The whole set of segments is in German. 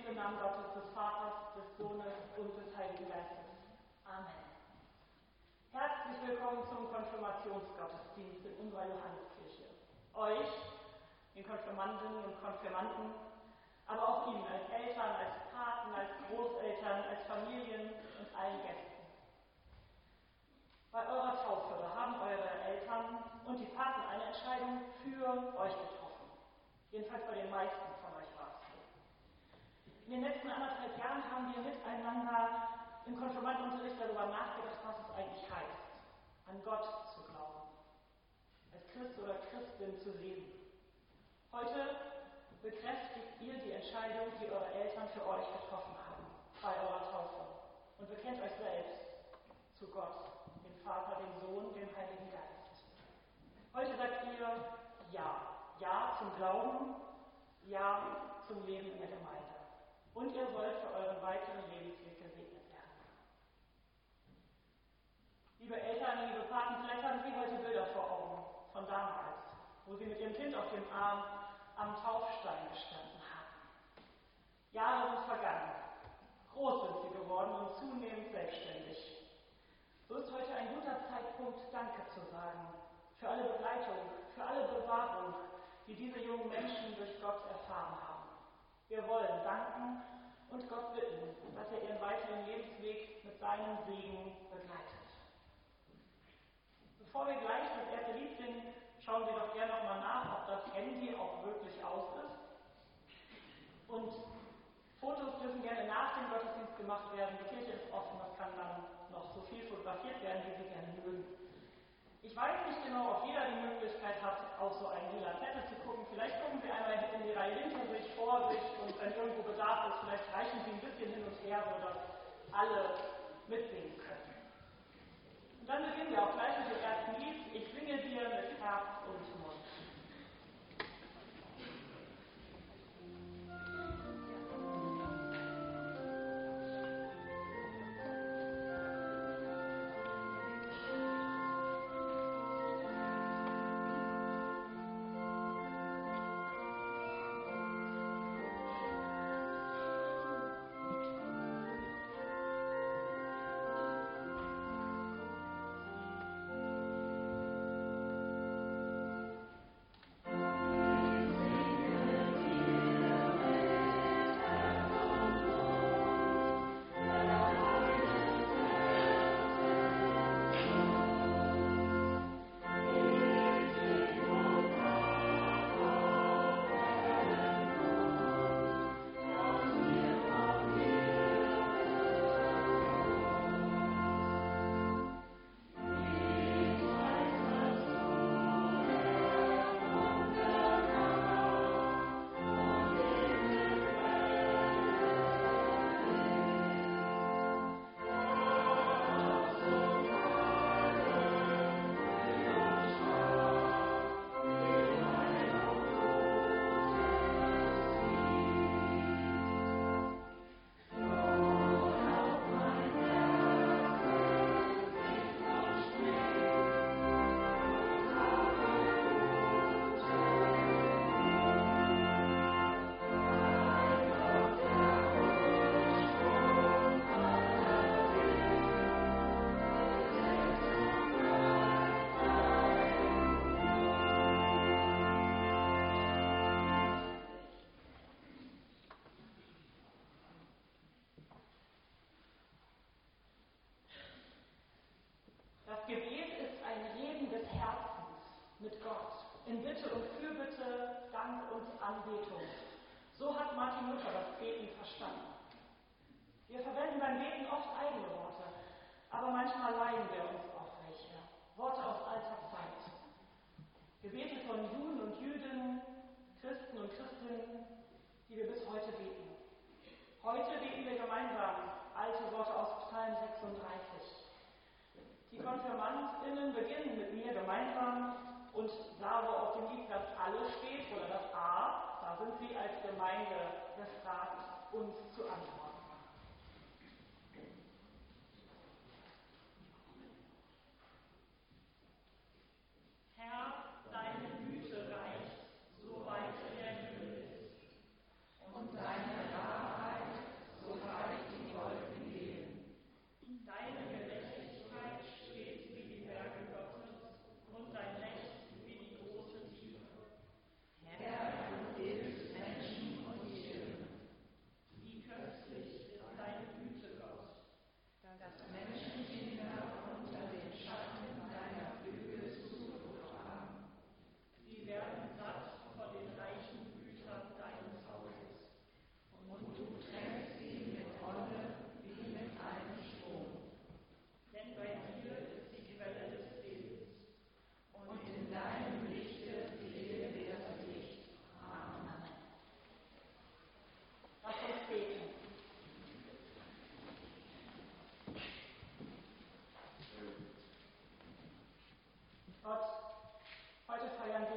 im Namen Gottes, des Vaters, des Sohnes und des Heiligen Geistes. Amen. Herzlich willkommen zum Konfirmationsgottesdienst in unserer Johanneskirche. Euch, den Konfirmandinnen und Konfirmanden, aber auch Ihnen als Eltern, als Paten, als Großeltern, als Familien und allen Gästen. Bei eurer Taufe haben eure Eltern und die Paten eine Entscheidung für euch getroffen. Jedenfalls bei den meisten von euch war es so. In den letzten 1,5 Jahren haben wir miteinander im Konfirmandenunterricht darüber nachgedacht, was es eigentlich heißt, an Gott zu glauben, als Christ oder Christin zu leben. Heute bekräftigt ihr die Entscheidung, die eure Eltern für euch getroffen haben, bei eurer Taufe, und bekennt euch selbst zu Gott, dem Vater, dem Sohn, dem Heiligen Geist. Heute sagt ihr Ja. Ja zum Glauben, Ja zum Leben in der Gemeinde. Und ihr sollt für euren weiteren Lebensweg gesegnet werden. Liebe Eltern, liebe Paten, vielleicht haben Sie heute Bilder vor Augen von damals, wo Sie mit Ihrem Kind auf dem Arm am Taufstein gestanden haben. Jahre sind vergangen. Groß sind Sie geworden und zunehmend selbstständig. So ist heute ein guter Zeitpunkt, Danke zu sagen für alle Begleitung, für alle Bewahrung, die diese jungen Menschen durch Gott erfahren haben. Wir wollen danken und Gott bitten, dass er ihren weiteren Lebensweg mit seinem Segen begleitet. Bevor wir gleich das erste Lied singen, schauen Sie doch gerne nochmal nach, ob das Handy auch wirklich aus ist. Und Fotos dürfen gerne nach dem Gottesdienst gemacht werden. Die Kirche ist offen, das kann dann noch so viel fotografiert werden, wie Sie gerne mögen. Ich weiß nicht genau, ob jeder die Möglichkeit hat, auf so einen lila Zettel zu gucken. Vielleicht gucken Sie einmal in die Reihe hinter sich, vor sich, und wenn irgendwo Bedarf ist, vielleicht reichen Sie ein bisschen hin und her, sodass alle mitsingen können. Und dann beginnen wir auch gleich mit dem ersten Lied. Ich singe dir mit Herz und Mund. Anbetung. So hat Martin Luther das Beten verstanden. Wir verwenden beim Beten oft eigene Worte, aber manchmal leihen wir uns auch welche. Worte aus alter Zeit. Gebete von Juden und Jüdinnen, Christen und Christinnen, die wir bis heute beten. Heute beten wir gemeinsam alte Worte aus Psalm 36. Die KonfirmandInnen beginnen mit mir gemeinsam, und da, wo auf dem Lied das Alle steht, oder das A, da sind sie als Gemeinde gefragt, uns zu antworten. Herr, deine Güte reicht, so weit der Himmel ist, und deine Wahrheit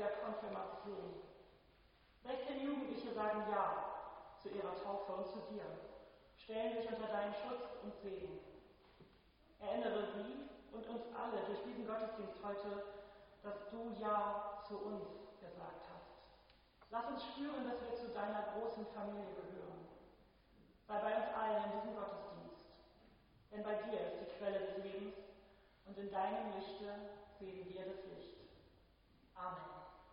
der Konfirmation. 16 Jugendliche sagen Ja zu ihrer Taufe und zu dir, stellen sich unter deinen Schutz und Segen. Erinnere sie und uns alle durch diesen Gottesdienst heute, dass du Ja zu uns gesagt hast. Lass uns spüren, dass wir zu deiner großen Familie gehören. Sei bei uns allen in diesem Gottesdienst, denn bei dir ist die Quelle des Lebens und in deinem Lichte sehen wir das Licht. Amen.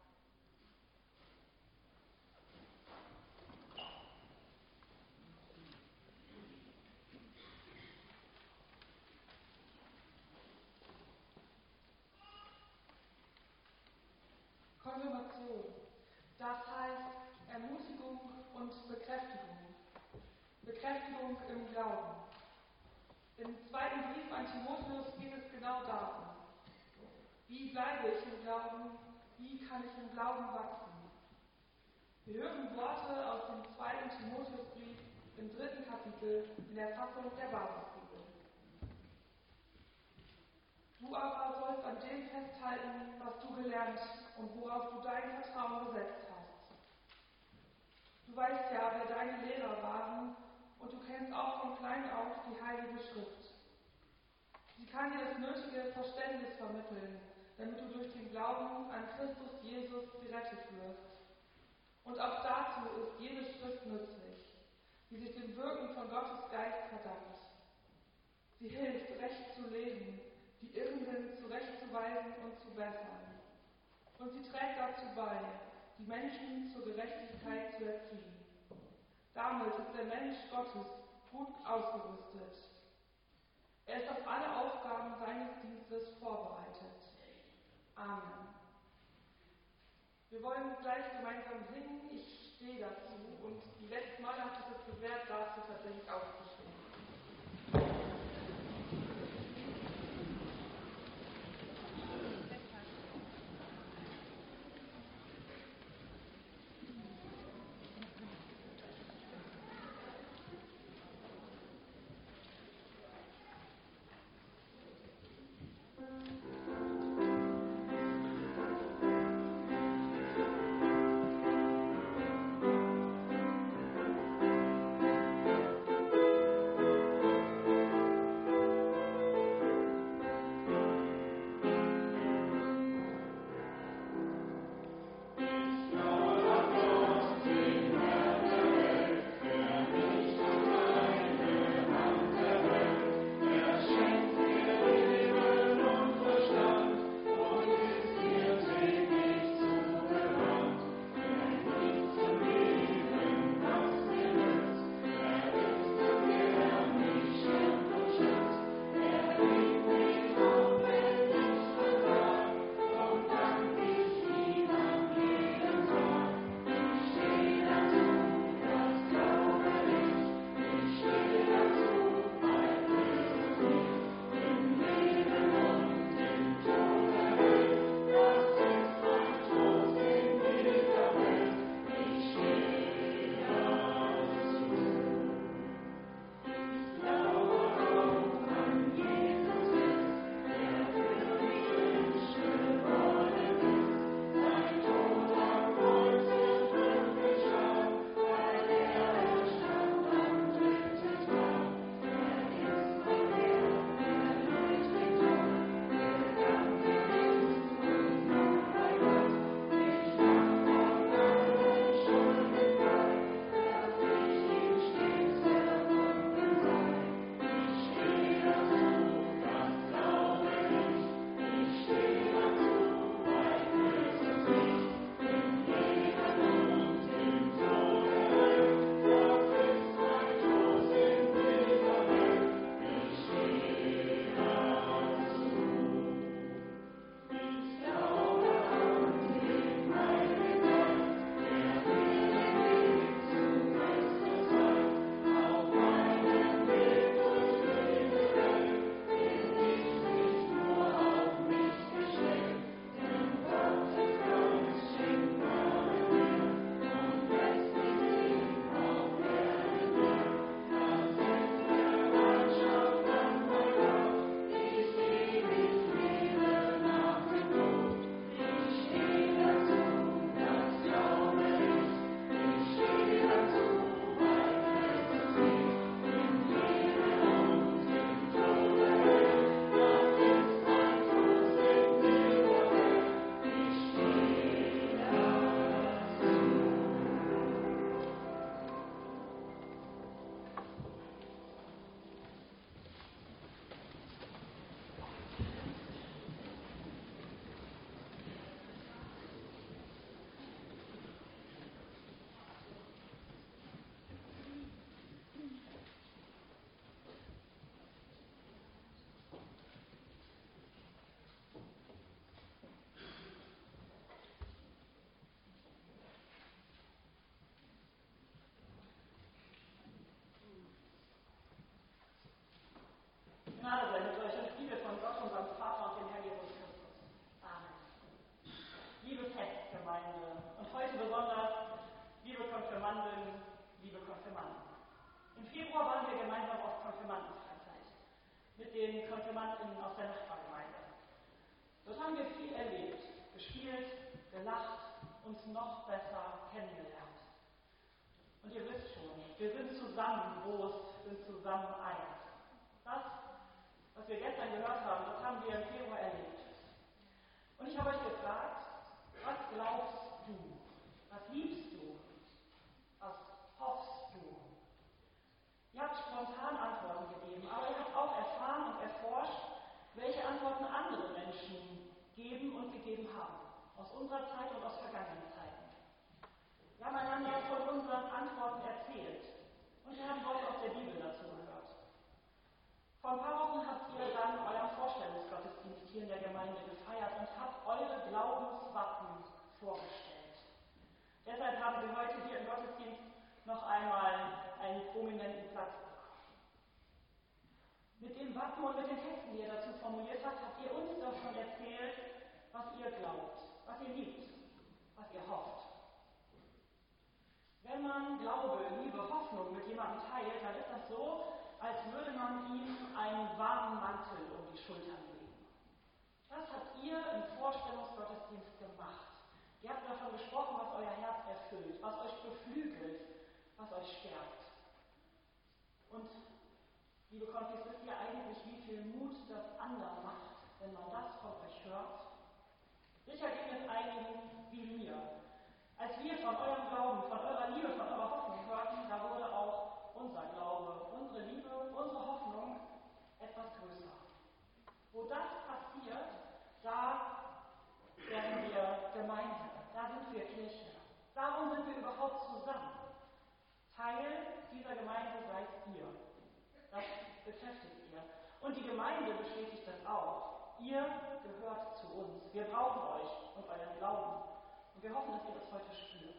Konfirmation, das heißt Ermutigung und Bekräftigung. Bekräftigung im Glauben. Im zweiten Brief an Timotheus geht es genau darum. Wie bleibe ich im Glauben? Wie kann ich im Glauben wachsen? Wir hören Worte aus dem zweiten Timotheusbrief im 3. Kapitel in der Fassung der Basisbibel. Du aber sollst an dem festhalten, was du gelernt und worauf du dein Vertrauen gesetzt hast. Du weißt ja, wer deine Lehrer waren, und du kennst auch von klein auf die Heilige Schrift. Sie kann dir das nötige Verständnis vermitteln, damit du durch den Glauben an Christus Jesus gerettet wirst. Und auch dazu ist jede Schrift nützlich, die sich dem Wirken von Gottes Geist verdankt. Sie hilft, recht zu leben, die Irrenden zurechtzuweisen und zu bessern. Und sie trägt dazu bei, die Menschen zur Gerechtigkeit zu erziehen. Damit ist der Mensch Gottes gut ausgerüstet. Er ist auf alle Aufgaben seines Dienstes vorbereitet. Amen. Wir wollen gleich gemeinsam singen. Ich stehe dazu und die letzten Mal hat sich das bewährt, dazu tatsächlich aufzustehen. wandeln, liebe Konfirmanden. Im Februar waren wir gemeinsam auf Konfirmandenfreizeit mit den KonfirmandInnen aus der Nachbargemeinde. Dort haben wir viel erlebt, gespielt, gelacht, uns noch besser kennengelernt. Und ihr wisst schon, wir sind zusammen groß, sind zusammen eins. Das, was wir gestern gehört haben, das haben wir im Februar erlebt. Und ich habe euch gefragt, was glaubst du? Was liebst du? Was hoffst du? Ihr habt spontan Antworten gegeben, aber ihr habt auch erfahren und erforscht, welche Antworten andere Menschen geben und gegeben haben. Aus unserer Zeit und aus vergangenen Zeiten. Wir haben einander von unseren Antworten erzählt und wir haben Worte aus der Bibel dazu gehört. Vor ein paar Wochen habt ihr dann euren Vorstellungsgottesdienst hier in der Gemeinde gefeiert und habt eure Glaubenswappen vorgestellt. Deshalb haben wir heute hier im Gottesdienst noch einmal einen prominenten Platz bekommen. Mit dem Wappen und mit den Texten, die ihr dazu formuliert habt, habt ihr uns davon erzählt, was ihr glaubt, was ihr liebt, was ihr hofft. Wenn man Glaube, Liebe, Hoffnung mit jemandem teilt, dann ist das so, als würde man ihm einen warmen Mantel um die Schultern legen. Das habt ihr im Vorstellungsgottesdienst gemacht. Ihr habt davon gesprochen, was euer Herz erfüllt, was euch beflügelt, was euch stärkt. Und, liebe Konfis, wisst ihr eigentlich, wie viel Mut das anderen macht, wenn man das von euch hört? Sicher ging es einigen wie mir. Als wir von eurem Glauben, von eurer Liebe, von eurer Hoffnung hörten, da wurde auch unser Glaube, unsere Liebe, unsere Hoffnung etwas größer. Wo das passiert, da werden wir Gemeinde, da sind wir Kirche. Darum sind wir überhaupt zusammen. Teil dieser Gemeinde seid ihr. Das bekräftigt ihr. Und die Gemeinde bestätigt das auch. Ihr gehört zu uns. Wir brauchen euch und euren Glauben. Und wir hoffen, dass ihr das heute spürt.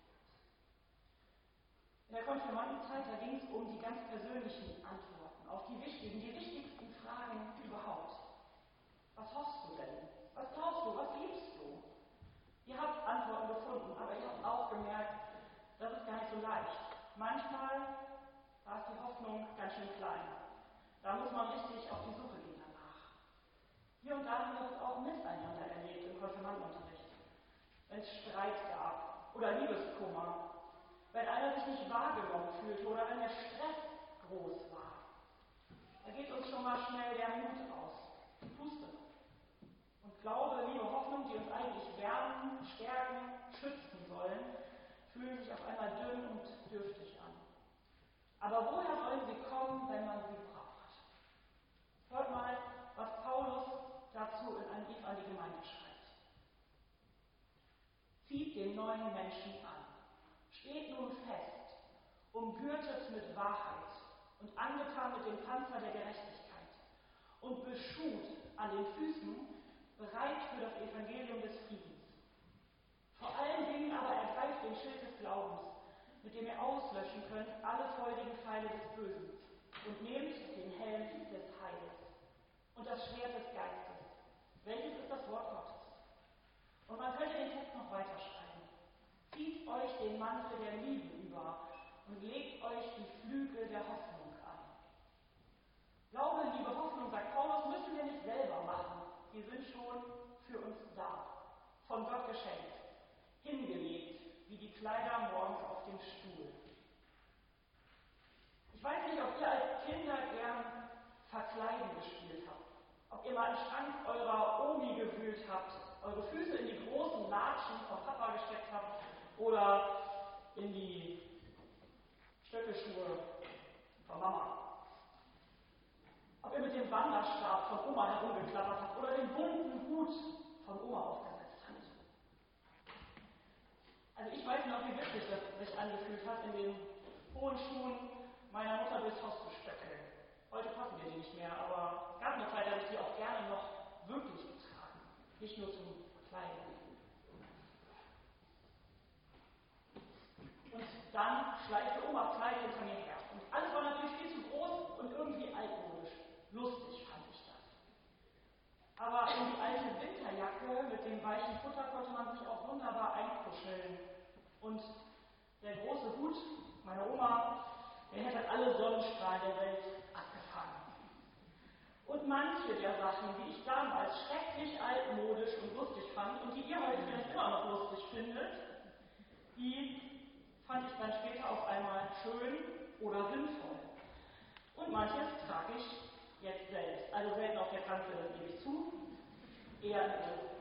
In der Konfirmandenzeit, da ging es um die ganz persönlichen Antworten auf die wichtigsten Fragen überhaupt. Was hoffst du denn? Was glaubst du? Was liebst du? Ihr habt Antworten gefunden, aber ihr habt auch gemerkt, das ist gar nicht so leicht. Manchmal war es die Hoffnung ganz schön klein. Da muss man richtig auf die Suche gehen danach. Hier und da haben wir es auch miteinander erlebt im Konfirmandenunterricht. Wenn es Streit gab oder Liebeskummer, wenn einer sich nicht wahrgenommen fühlte oder wenn der Stress groß war. Da geht uns schon mal schnell der Mut aus, die Puste. Und Glaube, Liebe, Hoffnung, die uns eigentlich wärmen, stärken, schützen sollen, fühlen sich auf einmal dünn und dürftig an. Aber woher sollen sie kommen, wenn man sie braucht? Hört mal, was Paulus dazu in einem Brief an die Gemeinde schreibt. Zieht den neuen Menschen an. Steht nun fest, umgürtet mit Wahrheit und angetan mit dem Panzer der Gerechtigkeit und beschut an den Füßen, bereit für das Evangelium des Friedens. Vor allen Dingen aber ergreift den Schild des Glaubens, mit dem ihr auslöschen könnt alle feurigen Pfeile des Bösen und nehmt den Helm des Heils und das Schwert des Geistes, welches ist das Wort Gottes. Und man könnte den Text noch weiterschreiben. Zieht euch den Mantel der Liebe über und legt euch die Flügel der Hoffnung an. Glaube, Liebe, Hoffnung, sagt Paulus, müssen wir nicht selber machen. Die sind schon für uns da, von Gott geschenkt, hingelegt, wie die Kleider morgens auf dem Stuhl. Ich weiß nicht, ob ihr als Kinder gern Verkleiden gespielt habt, ob ihr mal im Schrank eurer Omi gewühlt habt, eure Füße in die großen Latschen von Papa gesteckt habt oder in die Stöckelschuhe von Mama. Ob ihr mit dem Wanderstab von Oma herumgeklappert habt oder den bunten Hut von Oma aufgesetzt habt. Also ich weiß noch, wie witzig das sich angefühlt hat, in den hohen Schuhen meiner Mutter durchs Haus zu stöckeln. Heute passen mir die nicht mehr, aber es gab eine Zeit, da habe ich die auch gerne noch wirklich getragen. Nicht nur zum Kleiden. Und dann schleifte Omas Kleid hinter mir her. Und alles war natürlich viel zu groß und irgendwie altmodisch. Lustig fand ich das. Aber in die alte Winterjacke mit dem weichen Futter konnte man sich auch wunderbar einkuscheln. Und der große Hut Mal der Welt abgefangen. Und manche der Sachen, die ich damals schrecklich altmodisch und lustig fand und die ihr heute vielleicht immer noch lustig findet, die fand ich dann später auf einmal schön oder sinnvoll. Und manches trage ich jetzt selbst. Also selten auf der Kanzel, das gebe ich zu, eher im Irrtum.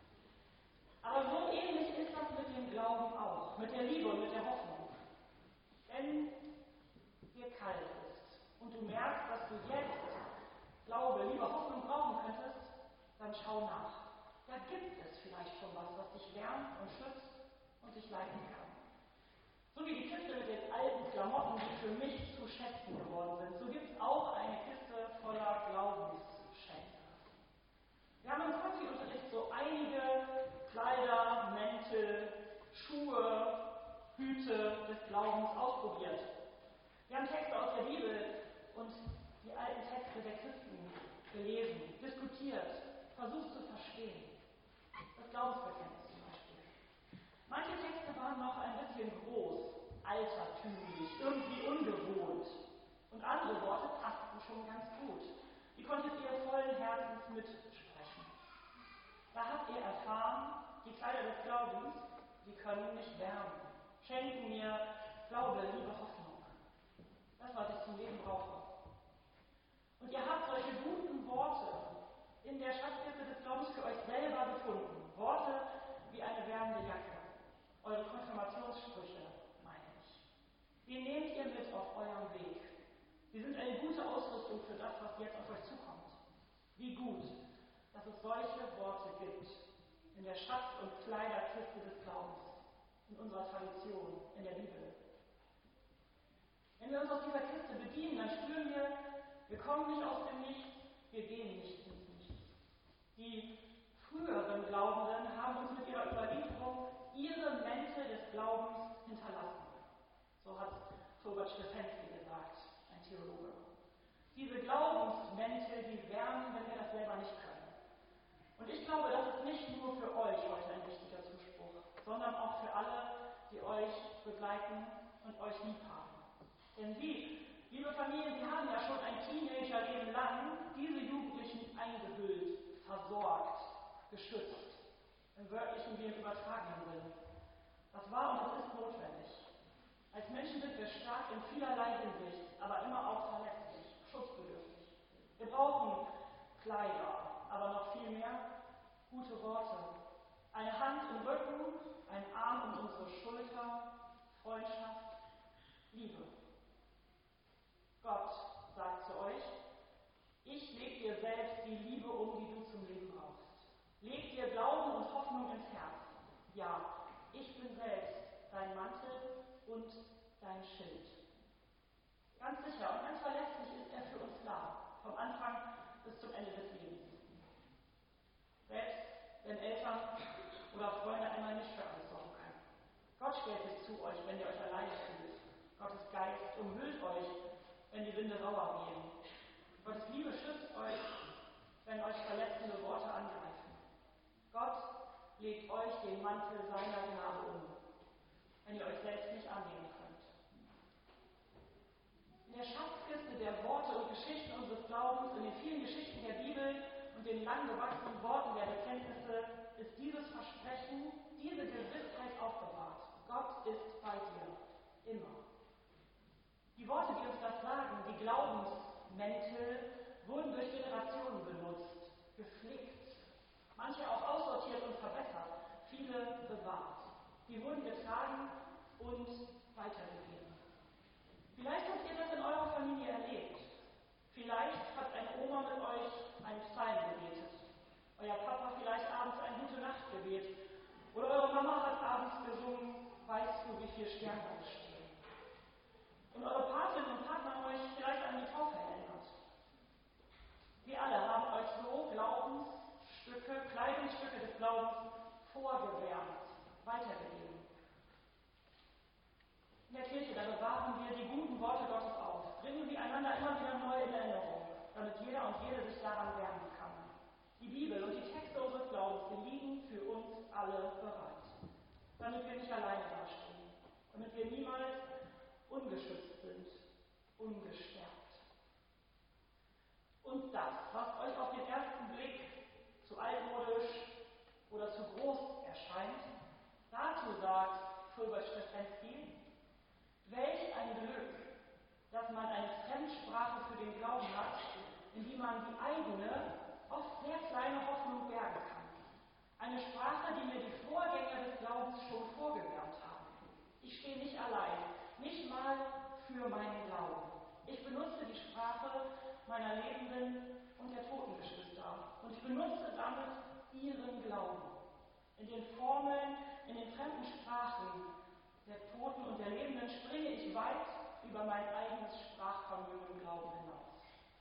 Aber so ähnlich ist das mit dem Glauben auch, mit der Liebe und mit der Hoffnung. Wenn dir kalt ist und du merkst, dass du jetzt Glaube, Liebe, Hoffnung brauchen könntest, dann schau nach. Da gibt es vielleicht schon was, was dich wärmt und schützt und dich leiten kann. So wie die Kiste mit den alten Klamotten, die für mich zu Schätzen geworden sind, so gibt es auch eine Kiste voller Glaubensschätze. Wir haben im Konfi-Unterricht so einige Kleider, Mäntel, Schuhe, Hüte des Glaubens ausprobiert. Wir haben Texte aus der Bibel und die alten Texte der Christen gelesen, diskutiert, versucht zu verstehen. Das Glaubensbekenntnis zum Beispiel. Manche Texte waren noch ein bisschen groß, altertümlich, irgendwie ungewohnt. Und andere Worte passten schon ganz gut. Die konntet ihr vollen Herzens mitsprechen. Da habt ihr erfahren, die Kleider des Glaubens, die können mich wärmen, schenken mir Glaube, Liebe, Hoffnung. Das, was ich zum Leben brauche. Und ihr habt solche guten Worte in der Schatzkiste des Glaubens für euch selber gefunden. Worte wie eine wärmende Jacke. Eure Konfirmationssprüche, meine ich. Die nehmt ihr mit auf eurem Weg. Sie sind eine gute Ausrüstung für das, was jetzt auf euch zukommt. Wie gut, dass es solche Worte gibt in der Schatz- und Kleiderkiste des Glaubens, in unserer Tradition, in der Bibel. Wenn wir uns aus dieser Kiste bedienen, dann spüren wir kommen nicht aus dem Nichts, wir gehen nicht ins Nichts. Die früheren Glaubenden haben uns mit ihrer Überlieferung ihre Mäntel des Glaubens hinterlassen. So hat Robert Stefensky gesagt, ein Theologe. Diese Glaubensmäntel, die wärmen, wenn wir das selber nicht können. Und ich glaube, das ist nicht nur für euch heute ein wichtiger Zuspruch, sondern auch für alle, die euch begleiten und euch lieb haben. Denn Sie, liebe Familien, Sie haben ja schon ein Teenagerleben lang diese Jugendlichen eingehüllt, versorgt, geschützt. Im wörtlichen wie im übertragenen Sinn. Das war und das ist notwendig. Als Menschen sind wir stark in vielerlei Hinsicht, aber immer auch verletzlich, schutzbedürftig. Wir brauchen Kleider, aber noch viel mehr gute Worte. Eine Hand im Rücken, ein Arm um unsere Schulter, Freundschaft, Liebe. Gott sagt zu euch, ich leg dir selbst die Liebe um, die du zum Leben brauchst. Leg dir Glauben und Hoffnung ins Herz. Ja, ich bin selbst dein Mantel und dein Schild. Ganz sicher und ganz verlässlich ist er für uns da, vom Anfang bis zum Ende des Lebens. Selbst wenn Eltern oder Freunde einmal nicht für alles sorgen können. Gott stellt sich zu euch, wenn ihr euch alleine fühlt. Gottes Geist umhüllt euch, wenn die Winde rauer wehen. Gottes Liebe schützt euch, wenn euch verletzende Worte angreifen. Gott legt euch den Mantel seiner Gnade um, wenn ihr euch selbst nicht annehmen könnt. In der Schatzkiste der Worte und Geschichten unseres Glaubens, in den vielen Geschichten der Bibel und den lang gewachsenen Worten der Bekenntnisse ist dieses Versprechen, diese Gewissheit aufbewahrt. Gott ist bei dir, immer. Die Worte, die uns das sagen, die Glaubensmäntel, wurden durch Generationen benutzt, gepflegt, manche auch aussortiert und verbessert, viele bewahrt. Die wurden getragen und weitergegeben. Vielleicht habt ihr das in eurer Familie erlebt. Vielleicht hat eine Oma mit euch einen Psalm gebetet. Euer Papa vielleicht abends ein Gute-Nacht-Gebet. Oder eure Mama hat abends gesungen, weißt du, wie viele Sterne da stehen. Und eure Patinnen und Partner haben euch vielleicht an die Taufe erinnert. Wir alle haben euch so Glaubensstücke, Kleidungsstücke des Glaubens vorgewärmt, weitergegeben. In der Kirche, da bewahren wir die guten Worte Gottes auf, bringen sie einander immer wieder neu in Erinnerung, damit jeder und jede sich daran wärmen kann. Die Bibel und die Texte unseres Glaubens, die liegen für uns alle bereit, damit wir nicht alleine dastehen, damit wir niemals ungeschützt sind, ungestärkt. Und das, was euch auf den ersten Blick zu altmodisch oder zu groß erscheint, dazu sagt Fulbert Stefensky: Welch ein Glück, dass man eine Fremdsprache für den Glauben hat, in die man die eigene, oft sehr kleine Hoffnung bergen kann. Eine Sprache, die mir die Vorgänger des Glaubens schon vorgewärmt haben. Ich stehe nicht allein, nicht mal für meinen Glauben. Ich benutze die Sprache meiner lebenden und der toten Geschwister. Und ich benutze damit ihren Glauben. In den Formeln, in den fremden Sprachen der Toten und der Lebenden springe ich weit über mein eigenes Sprachvermögen im Glauben hinaus.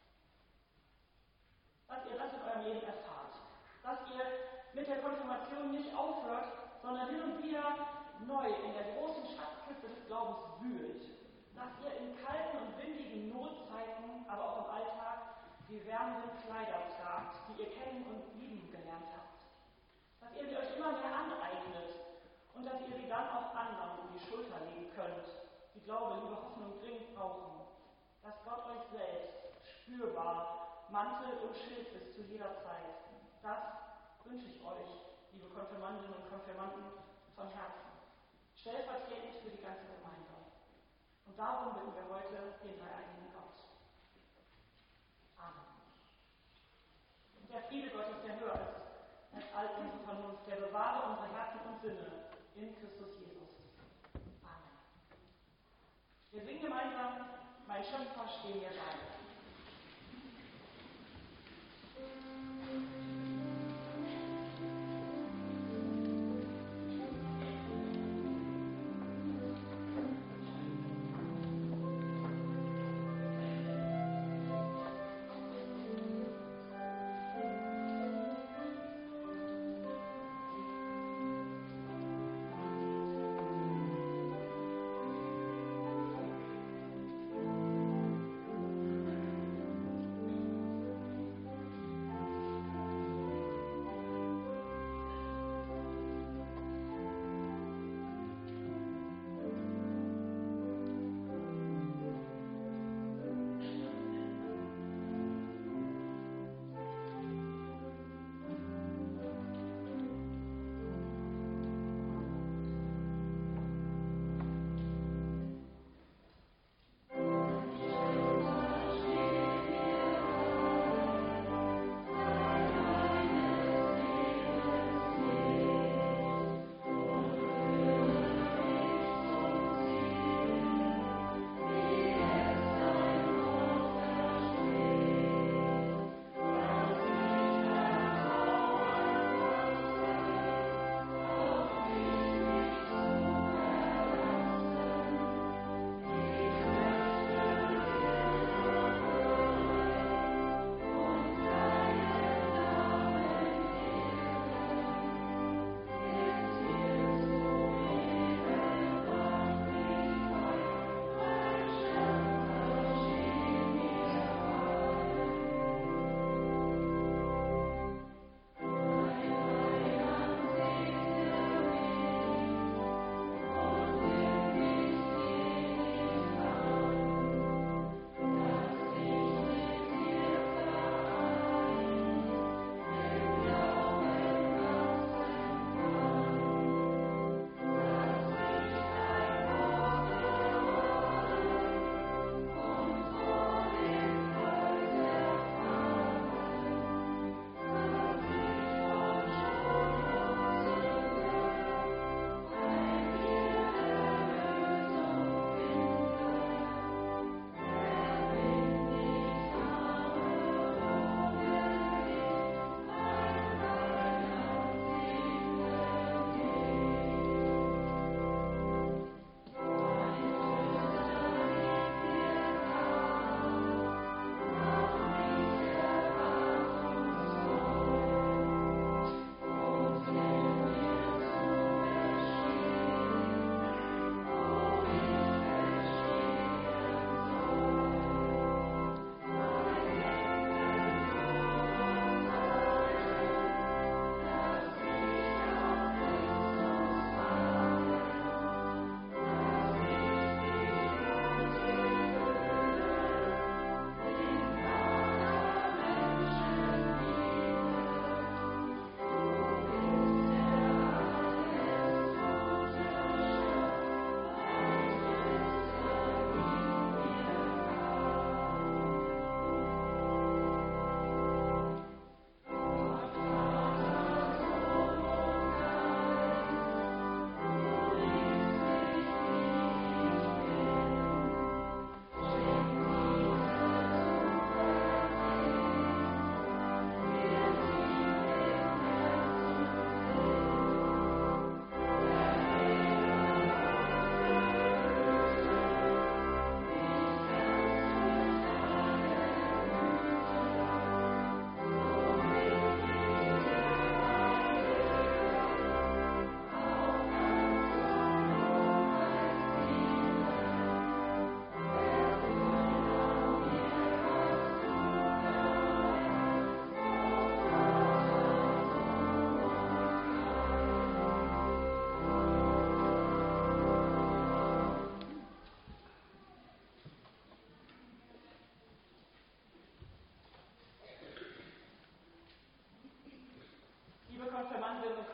Dass ihr das in eurem Leben erfahrt. Dass ihr mit der Konfirmation nicht aufhört, sondern hin und wieder neu in der großen Schatzkiste des Glaubens wühlt. Dass ihr in kalten und windigen Notzeiten, aber auch im Alltag, die wärmenden Kleider tragt, die ihr kennen und lieben gelernt habt. Dass ihr sie euch immer mehr aneignet und dass ihr sie dann auch anderen um die Schulter legen könnt, die Glaube, Liebe, Hoffnung dringend brauchen. Dass Gott euch selbst spürbar Mantel und Schild ist zu jeder Zeit. Das wünsche ich euch, liebe Konfirmandinnen und Konfirmanden, von Herzen. Stellvertretend für die ganze Gemeinde. Und darum bitten wir heute den dreieinigen Gott. Amen. Und der Friede Gottes, der höher ist als all unsere Vernunft, der bewahre unsere Herzen und Sinne in Christus Jesus. Amen. Wir singen gemeinsam: Mein Schöpfer, steh mir bei.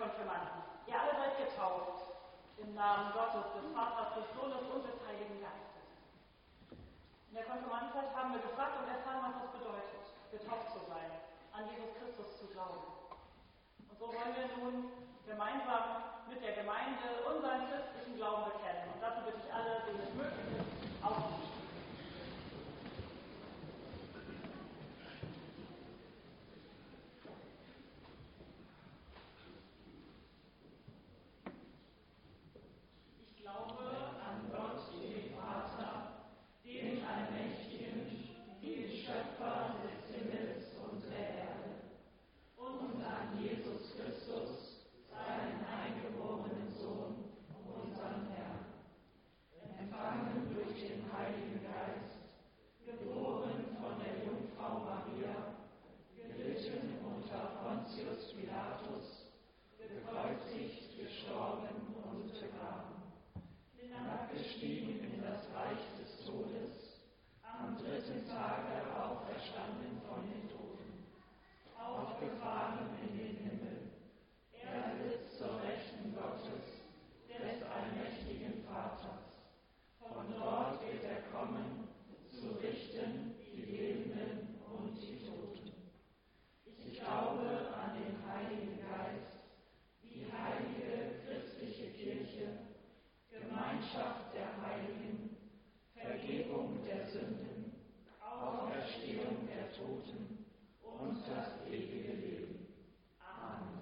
Konfirmanden. Ihr alle seid getauft im Namen Gottes, des Vaters, des Sohnes und des Heiligen Geistes. In der Konfirmandenzeit haben wir gefragt und erfahren, was das bedeutet, getauft zu sein, an Jesus Christus zu glauben. Und so wollen wir nun gemeinsam mit der Gemeinde unseren christlichen Glauben bekennen. Und dazu bitte ich alle, denen es möglich ist, aufzustehen. Ich glaube an Gott, den Vater, den Allmächtigen, den Schöpfer des Himmels und der Erde, und an Jesus Christus, seinen eingeborenen Sohn, unseren Herrn, empfangen durch den Heiligen Geist, geboren von der Jungfrau Maria, gelitten unter Pontius Pilatus, gekreuzigt, gestorben und begraben, hinabgestiegen in das Reich des Todes, am dritten Tage auferstanden von den Toten, aufgefahren in den Himmel. Er sitzt zur Rechten Gottes, des allmächtigen Vaters. Von dort wird er kommen, zu richten die Lebenden und die Toten. Ich glaube an den Heiligen Geist, die heilige christliche Kirche, Gemeinschaft der Heiligen, Vergebung der Sünden, Auferstehung der Toten und das ewige Leben. Amen.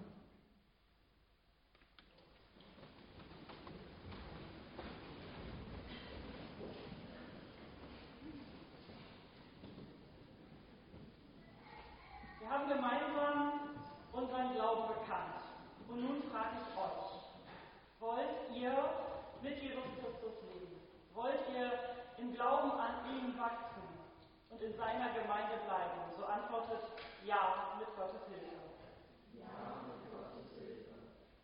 Wir haben gemeinsam unseren Glauben bekannt. Und nun frage ich euch, wollt ihr mit Jesus Christus leben? Wollt ihr im Glauben an ihn wachsen und in seiner Gemeinde bleiben? So antwortet ja mit Gottes Hilfe. Ja, mit Gottes Hilfe.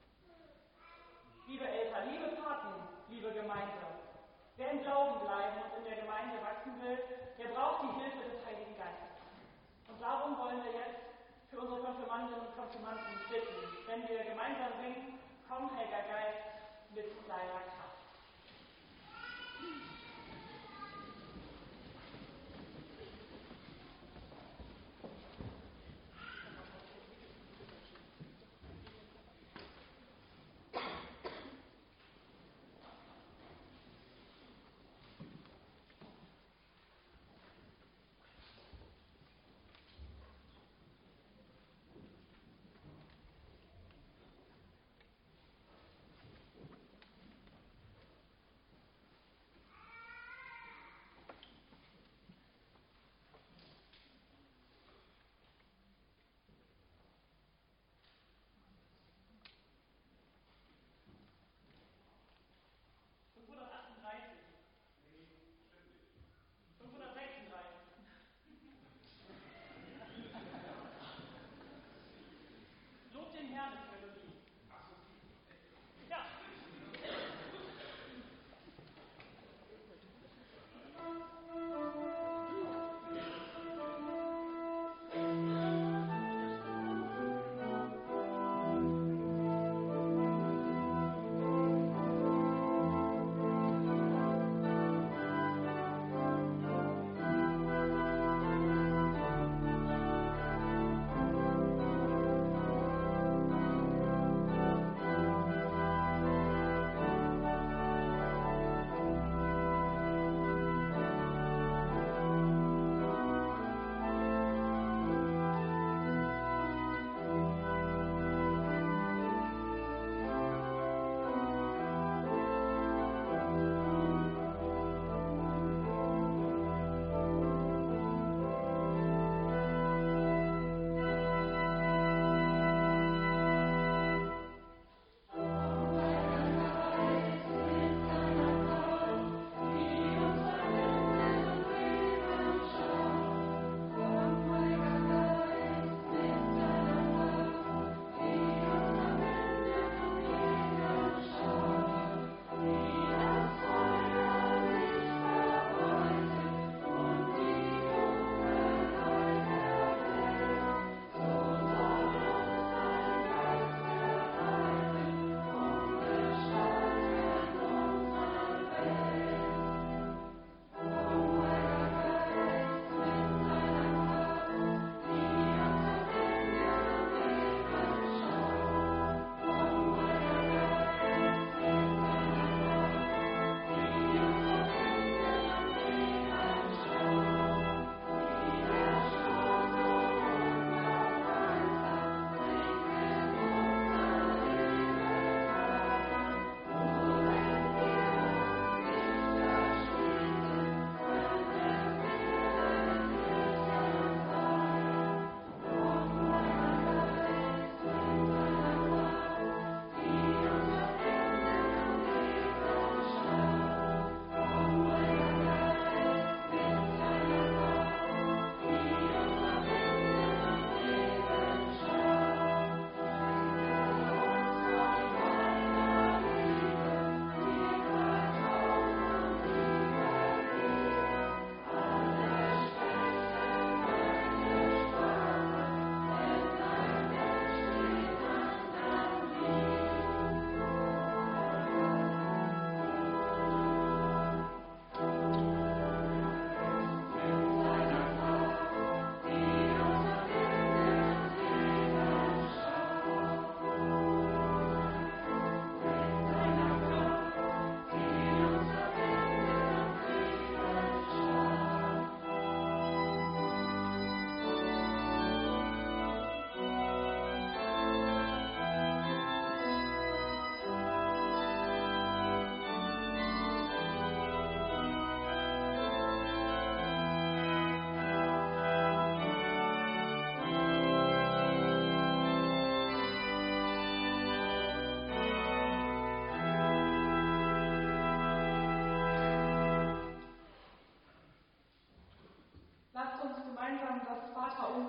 Liebe Eltern, liebe Paten, liebe Gemeinde, wer im Glauben bleiben und in der Gemeinde wachsen will, der braucht die Hilfe des Heiligen Geistes. Und darum wollen wir jetzt für unsere Konfirmandinnen und Konfirmanden bitten, wenn wir gemeinsam singen, komm, Heiliger Geist, mit deiner Kraft.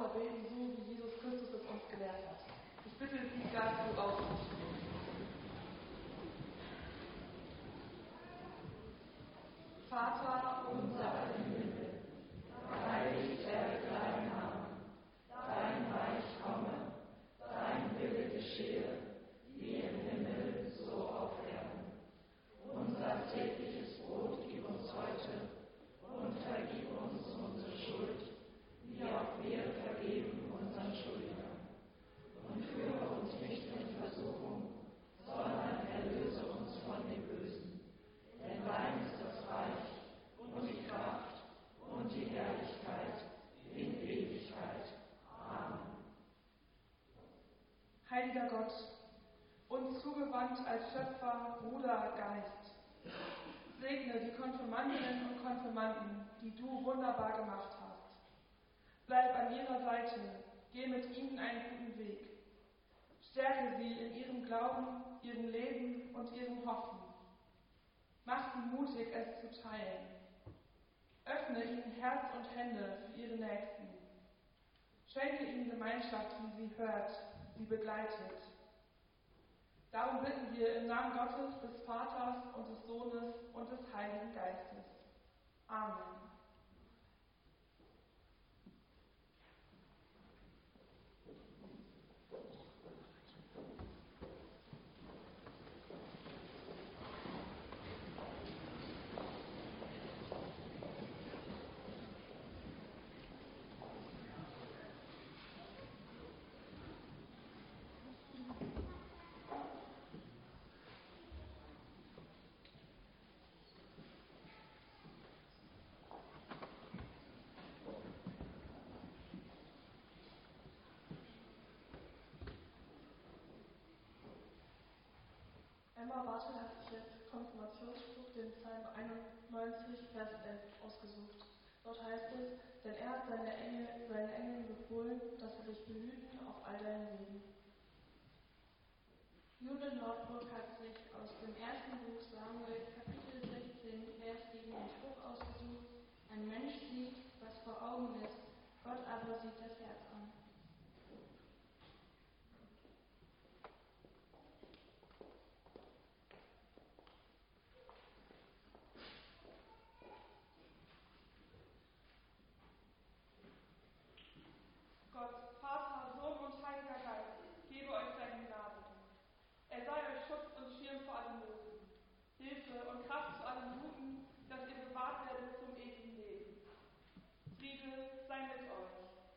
beten, so wie Jesus Christus es uns gelehrt hat. Ich bitte Sie dazu aufzustehen. Vater unser im Himmel, heiligt werde dein Name, dein Reich komme, dein Wille geschehe, wie im Himmel, so auf Erden. Unser tägliches Brot gib uns heute und vergib uns unsere Schuld, wie auch wir vergeben unseren Schuldigern. Und führe uns nicht in Versuchung, sondern erlöse uns von dem Bösen. Denn dein ist das Reich und die Kraft und die Herrlichkeit in Ewigkeit. Amen. Heiliger Gott, uns zugewandt als Schöpfer, Bruder, Geist, segne die Konfirmandinnen und Konfirmanden, die du wunderbar gemacht hast. Bleib an ihrer Seite, geh mit ihnen einen guten Weg. Stärke sie in ihrem Glauben, ihrem Leben und ihrem Hoffen. Mach sie mutig, es zu teilen. Öffne ihnen Herz und Hände für ihre Nächsten. Schenke ihnen Gemeinschaft, die sie hört, sie begleitet. Darum bitten wir im Namen Gottes, des Vaters und des Sohnes und des Heiligen Geistes. Amen. Emma Bartel hat sich jetzt Konfirmationsspruch, den Psalm 91, Vers 11 ausgesucht. Dort heißt es, denn er hat seine Engeln befohlen, dass sie dich behüten auf all deinen Wegen. Jule Nordburg hat sich aus dem ersten Buch Samuel, Kapitel 16, Vers 7 den Spruch ausgesucht, ein Mensch sieht, was vor Augen ist, Gott aber sieht das Herz an. Gott, Vater, Sohn und Heiliger Geist, gebe euch seinen Gnade. Er sei euch Schutz und Schirm vor allem Bösen, Hilfe und Kraft zu allem Guten, dass ihr bewahrt werdet zum ewigen Leben. Friede sei mit euch.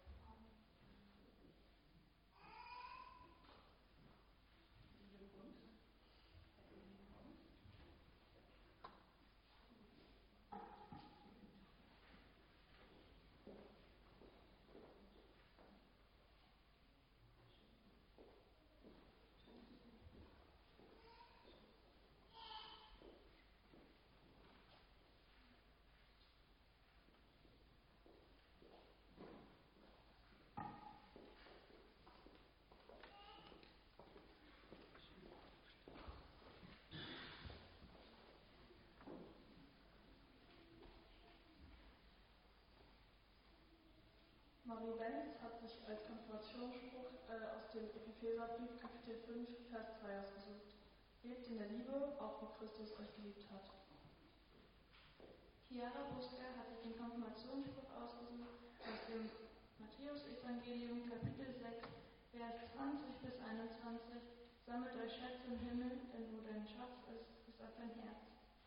Marie Benz hat sich als Konfirmationsspruch aus dem Epheserbrief Kapitel 5, Vers 2 ausgesucht. Lebt in der Liebe, auch wie Christus euch geliebt hat. Chiara Busker hat sich den Konfirmationsspruch ausgesucht aus dem Matthäus-Evangelium Kapitel 6, Vers 20 bis 21. Sammelt euch Schätze im Himmel, denn wo dein Schatz ist, ist auch dein Herz.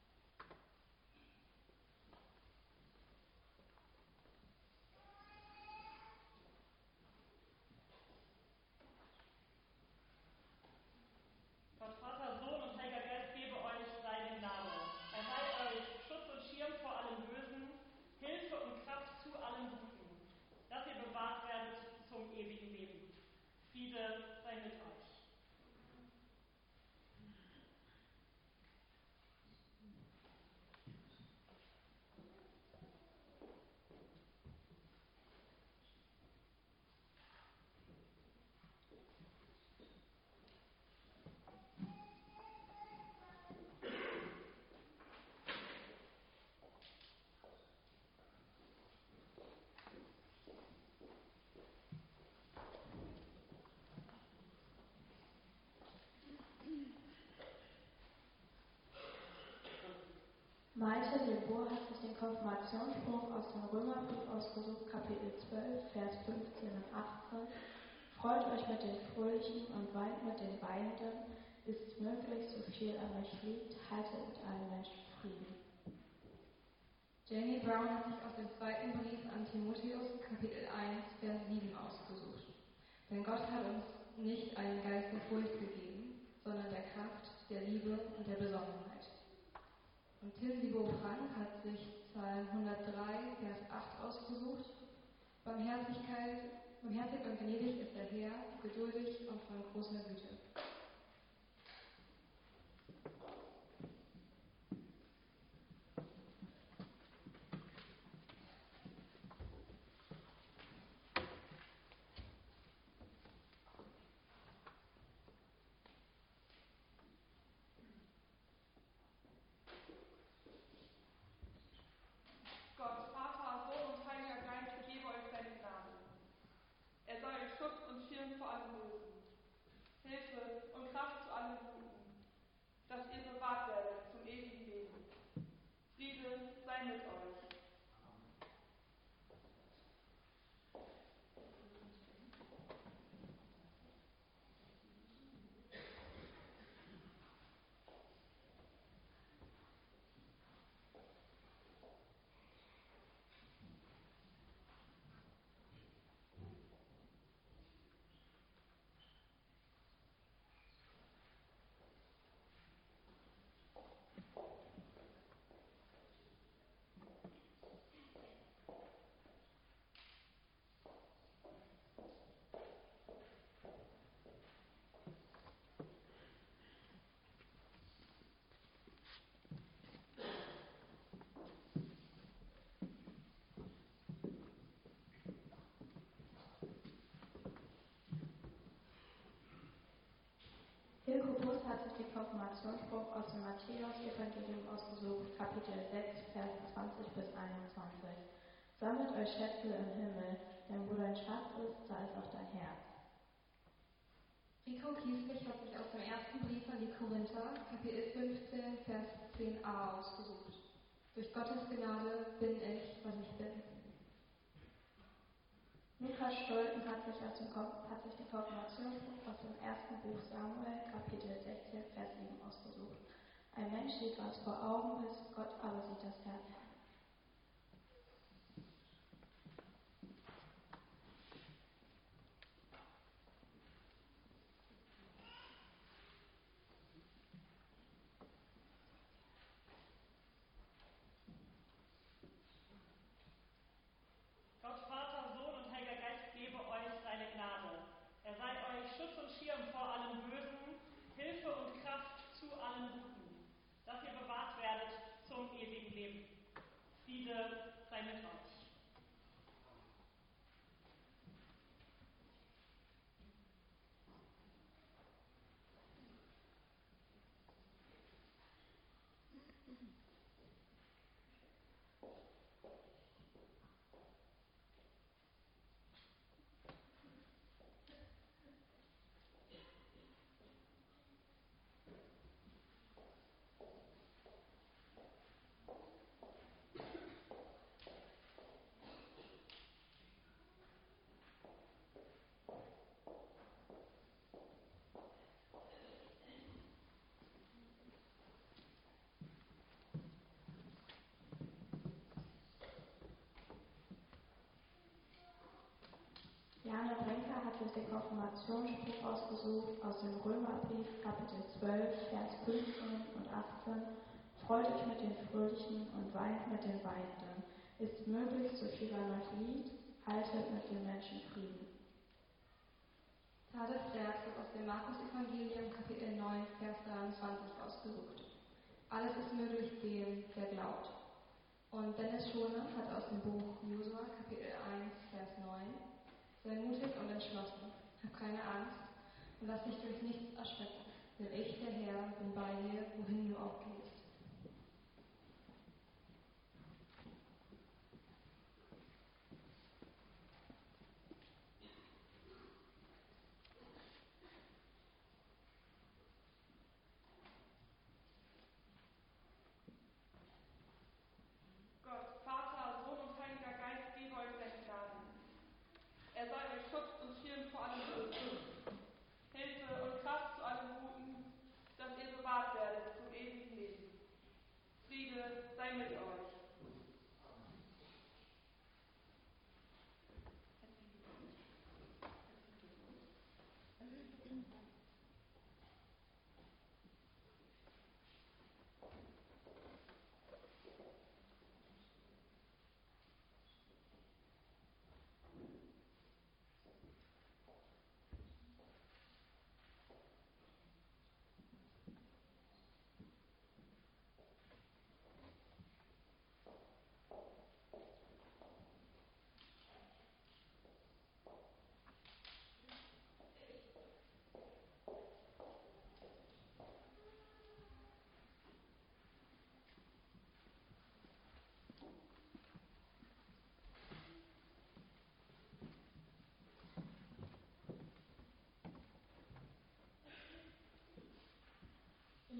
Gott, Vater, Sohn und Heiliger Geist gebe euch seine Gnade. Er sei euch Schutz und Schirm vor allem Bösen, Hilfe und Kraft zu allem Guten, dass ihr bewahrt werdet zum ewigen Leben. Friede sei mit euch. Malte Lebur hat sich den Konfirmationsspruch aus dem Römerbrief ausgesucht, Kapitel 12, Vers 15 und 18. Freut euch mit den Fröhlichen und weint mit den Weinenden, ist möglich, so viel an euch liegt, haltet mit allen Menschen Frieden. Jamie Brown hat sich aus dem zweiten Brief an Timotheus, Kapitel 1, Vers 7 ausgesucht. Denn Gott hat uns nicht einen Geist der Furcht gegeben, sondern der Kraft, der Liebe und der Besonnenheit. Und Tim Sibo Frank hat sich Psalm 103, Vers 8 ausgesucht. Barmherzig und gnädig ist der Herr, geduldig und von großer Güte. Gott, Vater, Sohn und Heiliger Geist, gebe euch seine Gnade. Er sei euch Schutz und Schirm vor allem Bösen, Hilfe und Kraft zu allem Guten, dass ihr bewahrt werdet zum ewigen Leben. Friede sei mit euch. Hilko Bus hat sich den Konfirmationsspruch aus dem Matthäus-Evangelium ausgesucht, Kapitel 6, Vers 20 bis 21. Sammelt euch Schätze im Himmel, denn wo dein Schatz ist, da ist auch dein Herz. Rico Kieslich hat sich aus dem ersten Brief an die Korinther, Kapitel 15, Vers 10a ausgesucht. Durch Gottes Gnade bin ich, was ich bin. Lukas Stolten hat sich den Konfirmationsspruch aus dem ersten Buch Samuel, Kapitel 16, Vers 7 ausgesucht. Ein Mensch sieht, was vor Augen ist, Gott aber sieht das Herz. Gott, Vater, Sohn und Heiliger Geist gebe euch seine Gnade. Er sei euch Schutz und Schirm vor allem Bösen, Hilfe und Kraft zu allem Guten, dass ihr bewahrt werdet zum ewigen Leben. Friede sei mit euch. Jana Brenker hat sich den Konfirmationsspruch ausgesucht aus dem Römerbrief, Kapitel 12, Vers 15 und 18. Freut euch mit den Fröhlichen und weint mit den Weinenden. Ist möglich, so viel an euch liegt, haltet mit den Menschen Frieden. Tade Freaks hat aus dem Markus-Evangelium, Kapitel 9, Vers 23 ausgesucht. Alles ist möglich dem, der glaubt. Und Dennis Schoner hat aus dem Buch Josua, Kapitel 1, Vers 9: Sei mutig und entschlossen, hab keine Angst und lass dich durch nichts erschrecken, denn ich, der Herr, bin bei dir, wohin du auch gehst.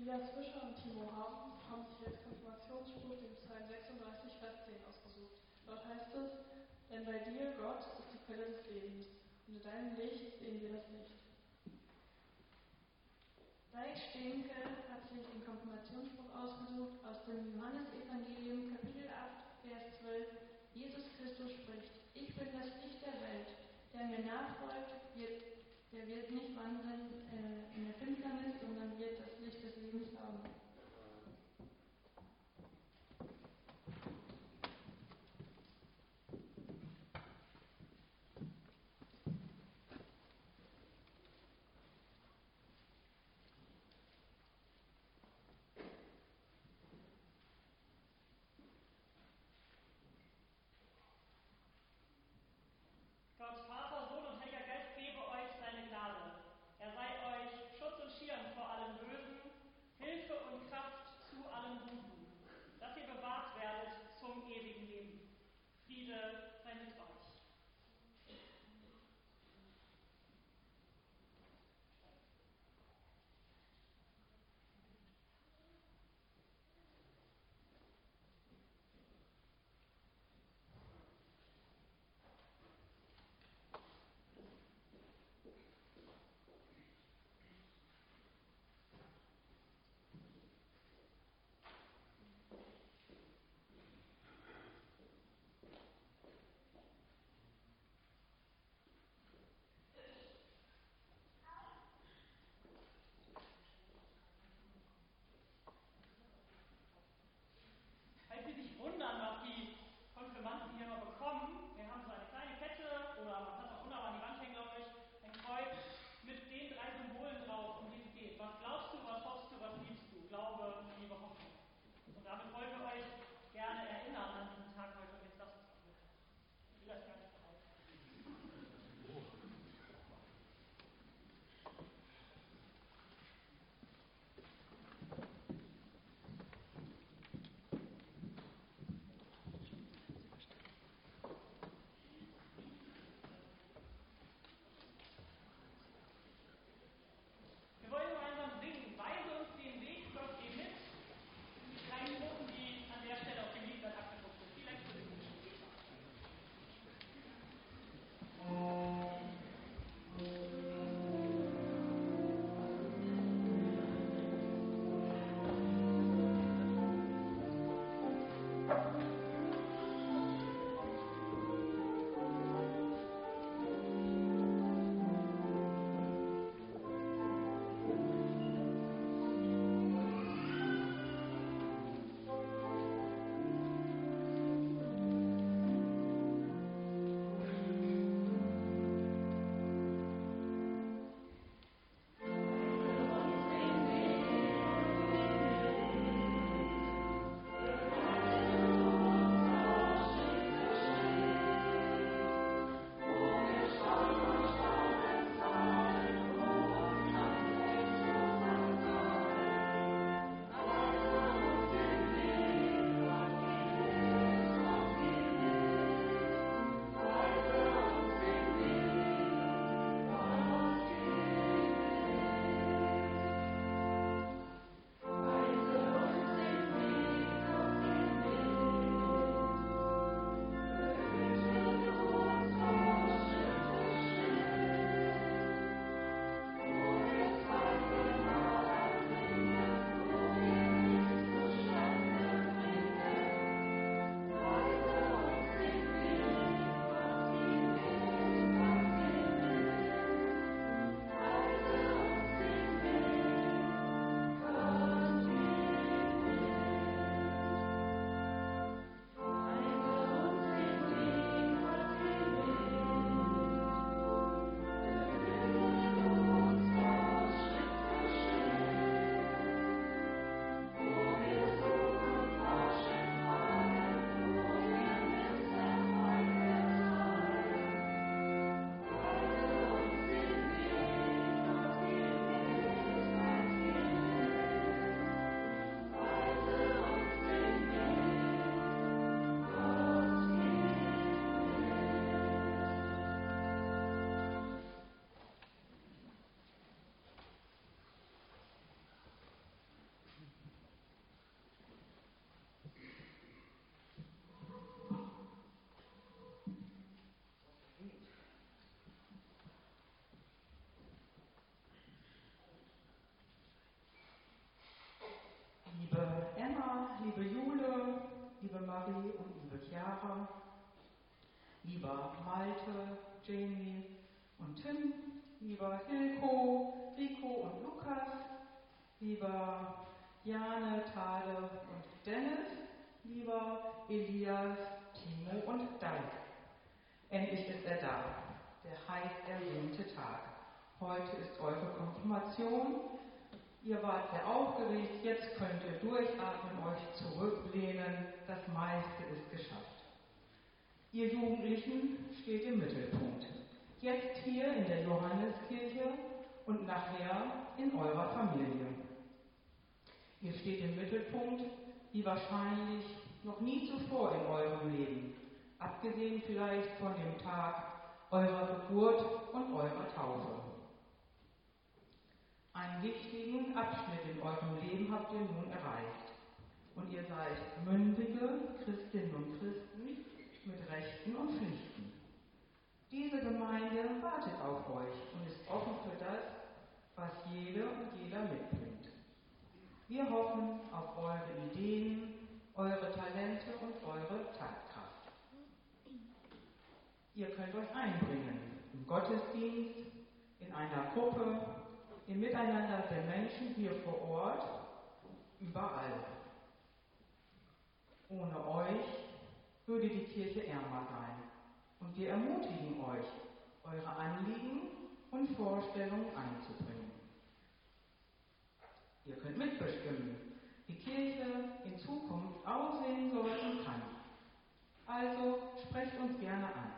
Elias Fischer und Timo Haben haben sich als Konfirmationsspruch den Psalm 36, Vers 10 ausgesucht. Dort heißt es: Denn bei dir, Gott, ist die Quelle des Lebens, und in deinem Licht sehen wir das Licht. Dijk Steenke hat sich den Konfirmationsspruch ausgesucht aus dem Johannesevangelium, Kapitel 8, Vers 12. Jesus Christus spricht: Ich bin das Licht der Welt. Der mir nachfolgt, der wird nicht wandeln in der Finsternis, sondern wird das Licht des Lebens haben. Gott Vater, Sohn und Heiliger Geist gebe euch seine Gnade. Er sei euch liebe Jule, liebe Marie und liebe Chiara, lieber Malte, Jamie und Tim, lieber Hilko, Rico und Lukas, lieber Jane, Tade und Dennis, lieber Elias, Timo und Dalk. Endlich ist er da, der heiß ersehnte Tag. Heute ist eure Konfirmation. Ihr wart sehr aufgeregt, jetzt könnt ihr durchatmen, euch zurücklehnen, das meiste ist geschafft. Ihr Jugendlichen steht im Mittelpunkt. Jetzt hier in der Johanneskirche und nachher in eurer Familie. Ihr steht im Mittelpunkt, wie wahrscheinlich noch nie zuvor in eurem Leben, abgesehen vielleicht von dem Tag eurer Geburt und eurer Taufe. Einen wichtigen Abschnitt in eurem Leben habt ihr nun erreicht. Und ihr seid mündige Christinnen und Christen mit Rechten und Pflichten. Diese Gemeinde wartet auf euch und ist offen für das, was jede und jeder mitbringt. Wir hoffen auf eure Ideen, eure Talente und eure Tatkraft. Ihr könnt euch einbringen im Gottesdienst, in einer Gruppe, im Miteinander der Menschen hier vor Ort, überall. Ohne euch würde die Kirche ärmer sein. Und wir ermutigen euch, eure Anliegen und Vorstellungen einzubringen. Ihr könnt mitbestimmen, wie Kirche in Zukunft aussehen soll und kann. Also sprecht uns gerne an.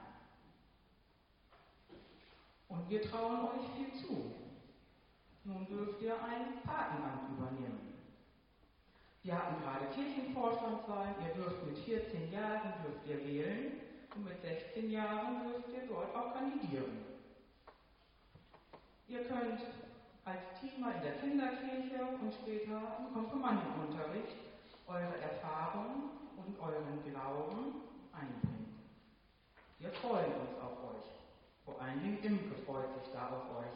Und wir trauen euch viel zu. Nun dürft ihr ein Patenamt übernehmen. Wir hatten gerade Kirchenvorstandswahlen, ihr dürft mit 14 Jahren wählen und mit 16 Jahren dürft ihr dort auch kandidieren. Ihr könnt als Teamer in der Kinderkirche und später im Konfirmandenunterricht eure Erfahrungen und euren Glauben einbringen. Wir freuen uns auf euch. Vor allen Dingen Imke freut sich da auf euch.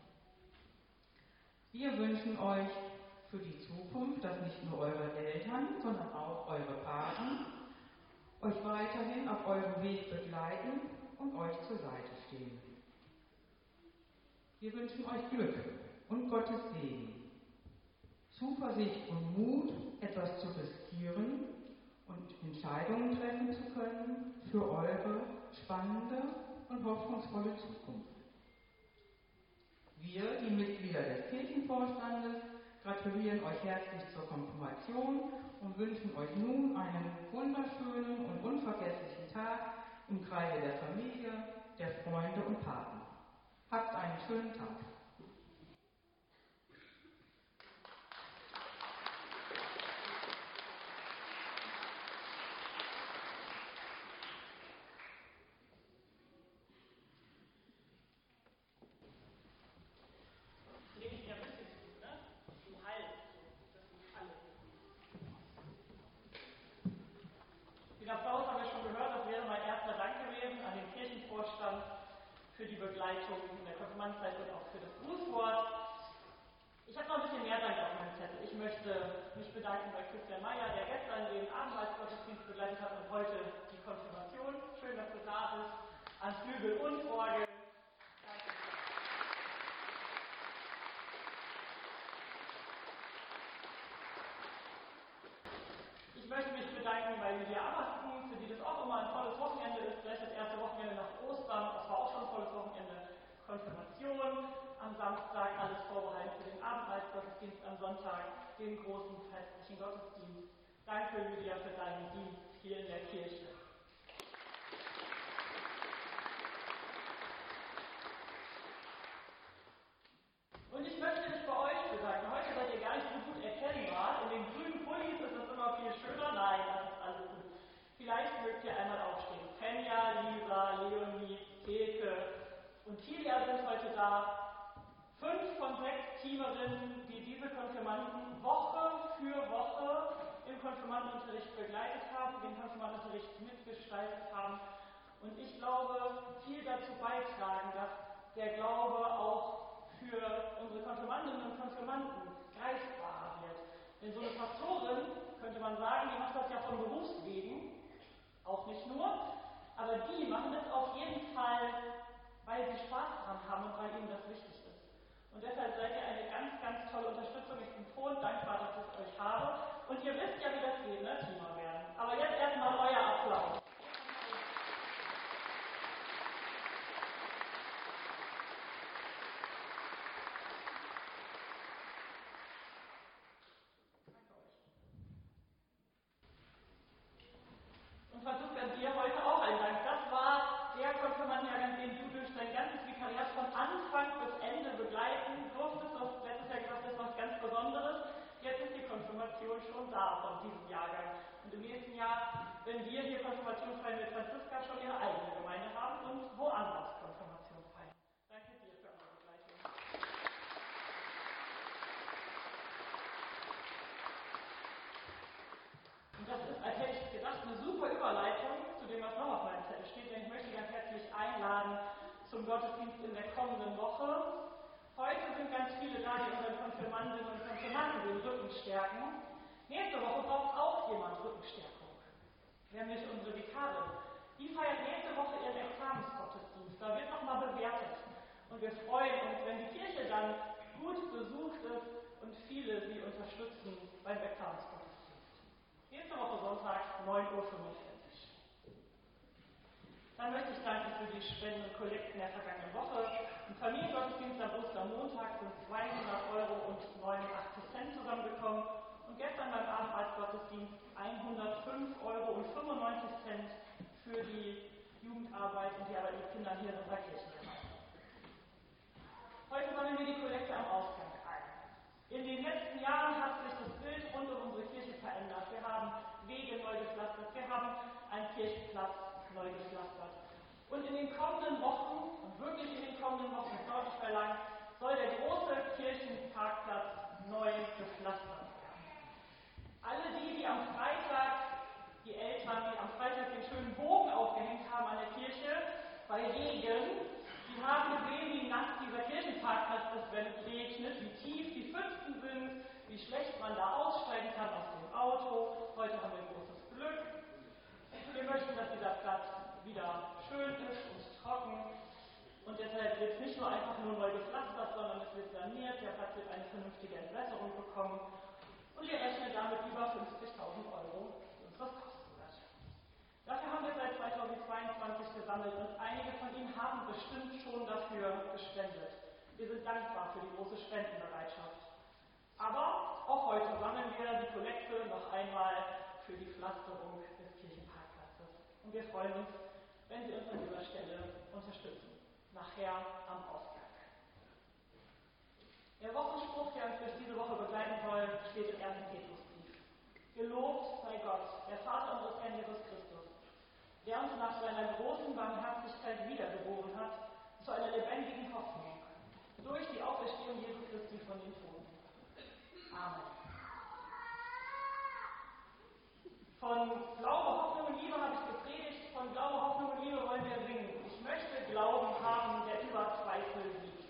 Wir wünschen euch für die Zukunft, dass nicht nur eure Eltern, sondern auch eure Paten euch weiterhin auf eurem Weg begleiten und euch zur Seite stehen. Wir wünschen euch Glück und Gottes Segen, Zuversicht und Mut, etwas zu riskieren und Entscheidungen treffen zu können für eure spannende und hoffnungsvolle Zukunft. Wir, die Mitglieder des Kirchenvorstandes, gratulieren euch herzlich zur Konfirmation und wünschen euch nun einen wunderschönen und unvergesslichen Tag im Kreise der Familie, der Freunde und Paten. Habt einen schönen Tag. Den Applaus haben wir schon gehört, das wäre mein erster Dank gewesen an den Kirchenvorstand für die Begleitung in der Konfirmandenzeit und auch für das Grußwort. Ich habe noch ein bisschen mehr Dank auf meinem Zettel. Ich möchte mich bedanken bei Christian Meyer, der gestern den Abendmahlsgottesdienst begleitet hat und heute die Konfirmation. Schön, dass du da bist. An Flügel und Orgel. Danke. Ich möchte mich bedanken bei Lydia Abersten, für die das auch immer ein tolles Wochenende ist. Gleich das erste Wochenende nach Ostern, das war auch schon ein tolles Wochenende. Konfirmation, am Samstag alles vorbereitet für den Abendmahlsgottesdienst, am Sonntag den großen festlichen Gottesdienst. Danke, Lydia, für deinen Dienst hier in der Kirche. Und ich möchte mich bei euch bedanken. Heute seid ihr gar nicht so gut erkennbar. In den grünen Pullis ist es immer viel schöner. Nein, das ist alles gut. Vielleicht mögt ihr einmal aufstehen. Fenja, Lisa, Leonie, Theke und Tilia sind heute da. 5 von 6 Teamerinnen, die diese Konfirmanden Woche für Woche im Konfirmandenunterricht begleitet haben, den Konfirmandenunterricht mitgestaltet haben. Und ich glaube, viel dazu beitragen, dass der Glaube auch für unsere Konfirmandinnen und Konfirmanden greifbarer wird. Denn so eine Pastorin könnte man sagen, die macht das ja von Berufswegen, auch nicht nur, aber die machen es auf jeden Fall, weil sie Spaß dran haben und weil ihnen das wichtig ist. Und deshalb seid ihr eine ganz, ganz tolle Unterstützung. Ich bin froh und dankbar, dass ich euch habe. Und ihr wisst ja, wie das geht, ne? Teamer werden. Aber jetzt erstmal euer Applaus. Und Frau Zucker, dir heute auch ein Dank. Das war der Konfirmandenjahrgang, den du durch dein ganzes Vikariat von Anfang bis Ende begleiten durftest. Du hast letztes Jahr gesagt, das ist was ganz Besonderes. Jetzt ist die Konfirmation schon da von diesem Jahrgang. Und im nächsten Jahr, wenn wir hier Konfirmation feiern, wird Franziska schon ihre eigene Gemeinde haben und woanders Konfirmation feiern. Danke dir für eure Begleitung. Und das ist, als hätte ich gedacht, eine super Überleitung zu dem, was noch auf meinem Zettel steht, denn ich möchte ganz herzlich einladen zum Gottesdienst in der kommenden Woche. Heute sind ganz viele da, die unseren Konfirmandinnen und Konfirmanden den Rücken stärken. Nächste Woche braucht auch jemand Rückenstärkung, nämlich unsere Vikarin. Die feiert nächste Woche ihren Examensgottesdienst. Da wird nochmal bewertet. Und wir freuen uns, wenn die Kirche dann gut besucht ist und viele sie unterstützen beim Examensgottesdienst. Nächste Woche Sonntag, 9:45 Uhr. Dann möchte ich danken für die Spenden und Kollekten der vergangenen Woche. Im Familiengottesdienst am Ostermontag sind 200,89 € zusammengekommen und gestern beim Abendmahlsgottesdienst 105,95 € für die Jugendarbeit und die Arbeit mit Kindern hier in unserer Kirchengemeinde. Heute sammeln wir die Kollekte am Ausgang ein. In den letzten Jahren hat sich das Bild rund um unsere Kirche verändert. Wir haben Wege neu gepflastert, wir haben einen Kirchenplatz neu gepflastert. Und in den kommenden Wochen, und wirklich in den kommenden Wochen, es dauert nicht mehr lang, soll der große Kirchenparkplatz neu gepflastert werden. Alle die am Freitag, die Eltern, die am Freitag den schönen Bogen aufgehängt haben an der Kirche, bei Regen, die haben gesehen, wie nass dieser Kirchenparkplatz ist, wenn es regnet, wie tief die Pfützen sind, wie schlecht man da aussteigen kann aus dem Auto. Heute haben wir großes Glück. Wir möchten, dass dieser Platz wieder schön ist und trocken. Und deshalb wird es nicht nur einfach nur neu gepflastert, sondern es wird saniert. Der Platz wird eine vernünftige Entwässerung bekommen. Und wir rechnen damit über 50.000 € für unsere Kosten wird. Dafür haben wir seit 2022 gesammelt und einige von Ihnen haben bestimmt schon dafür gespendet. Wir sind dankbar für die große Spendenbereitschaft. Aber auch heute sammeln wir die Kollekte noch einmal für die Pflasterung des Kirchenparkplatzes. Und wir freuen uns, wenn Sie uns an dieser Stelle unterstützen. Nachher am Ausgang. Der Wochenspruch, der uns durch diese Woche begleiten soll, steht im 1. Petrusbrief. Gelobt sei Gott, der Vater unseres Herrn Jesus Christus, der uns nach seiner großen Barmherzigkeit wiedergeboren hat zu einer lebendigen Hoffnung durch die Auferstehung Jesu Christi von den Toten. Amen. Von Glaube, Hoffnung und Liebe habe ich gepredigt, von Glaube, Hoffnung und Liebe wollen wir singen. Ich möchte Glauben haben, der über Zweifel liegt.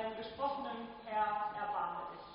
einen gesprochenen Herr, erbarme dich.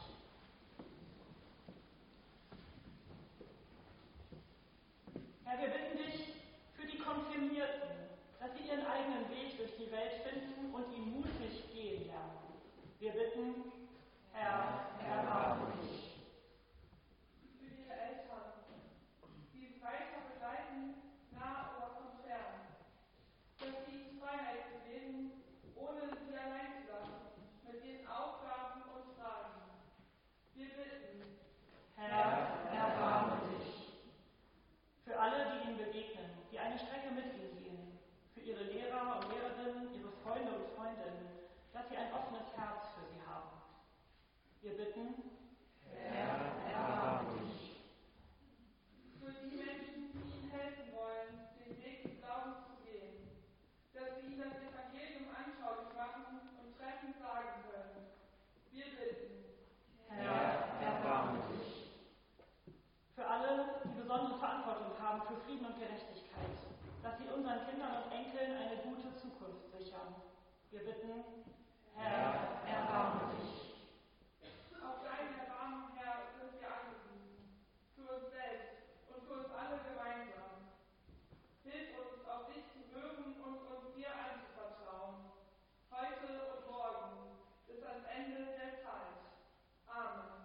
Herr, wir bitten dich für die Konfirmierten, dass sie ihren eigenen Weg durch die Welt finden und ihn mutig gehen lernen. Wir bitten, Herr, erbarme dich. Für ihre Eltern, die sie weiter begleiten, nah oder von fern, dass sie ihnen Freiheit geben, ohne sie allein zu lassen, mit ihren Aufgaben und Fragen. Wir bitten, Herr, erbarme dich. Für alle, die ihnen begegnen, die eine Strecke mit ihnen gehen, für ihre Lehrer und Lehrerinnen, ihre Freunde und Freundinnen, dass sie ein offenes Herz für sie haben. Wir bitten, Herr, erbarme dich. für die Menschen, die ihnen helfen wollen, den Weg des Glaubens zu gehen, dass sie ihnen das Evangelium anschaulich machen und treffend sagen können. Wir bitten, Herr, erbarme dich. Für alle, die besondere Verantwortung haben für Frieden und Gerechtigkeit, dass sie unseren Kindern und Enkeln eine gute Zukunft sichern. Wir bitten, Herr, erbarme dich. auf dein Erbarmen, Herr, sind wir angewiesen, für uns selbst und für uns alle gemeinsam. Hilf uns, auf dich zu hören und uns dir anzuvertrauen, heute und morgen, bis ans Ende der Zeit. Amen.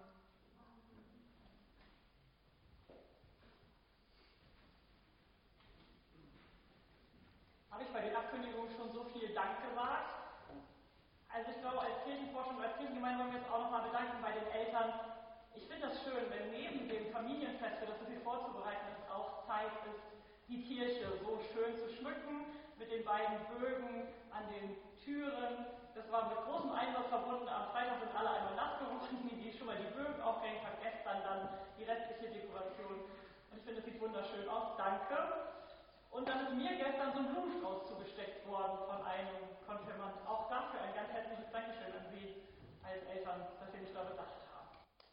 Habe ich bei den Abkündigungen schon so viel Dank gesagt? Also ich glaube, als Kirchenforschung, als Kirchengemeinde wollen wir uns auch nochmal bedanken bei den Eltern. Ich finde das schön, wenn neben dem Familienfest, für das so viel vorzubereiten ist, auch Zeit ist, die Kirche so schön zu schmücken, mit den beiden Bögen an den Türen. Das war mit großem Einsatz verbunden. Am Freitag sind alle einmal nass geworden, die schon mal die Bögen aufgehängt haben, gestern dann die restliche Dekoration. Und ich finde, es sieht wunderschön aus. Danke. Und dann ist mir gestern so ein Blumenstrauß zugesteckt worden von einem Konfirmand. Auch dafür ein ganz herzliches Dankeschön an Sie als Eltern, dass Sie mich da bedacht haben.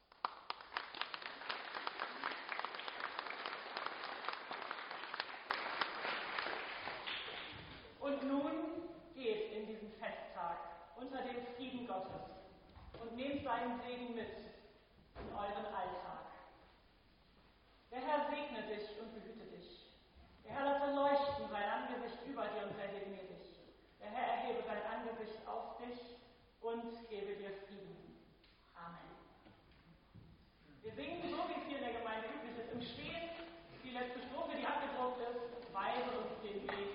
Und nun geht in diesen Festtag unter dem Frieden Gottes und nehmt seinen Segen mit in euren Alltag. Der Herr segne dich und behüte dich. Der Herr lasse leuchten sein Angesicht über dir und segne dich. Der Herr erhebe sein Angesicht auf dich und gebe dir Frieden. Amen. Wir singen so, wie es hier in der Gemeinde üblich ist, im Stehen. Die letzte Strophe, die abgedruckt ist, weise uns den Weg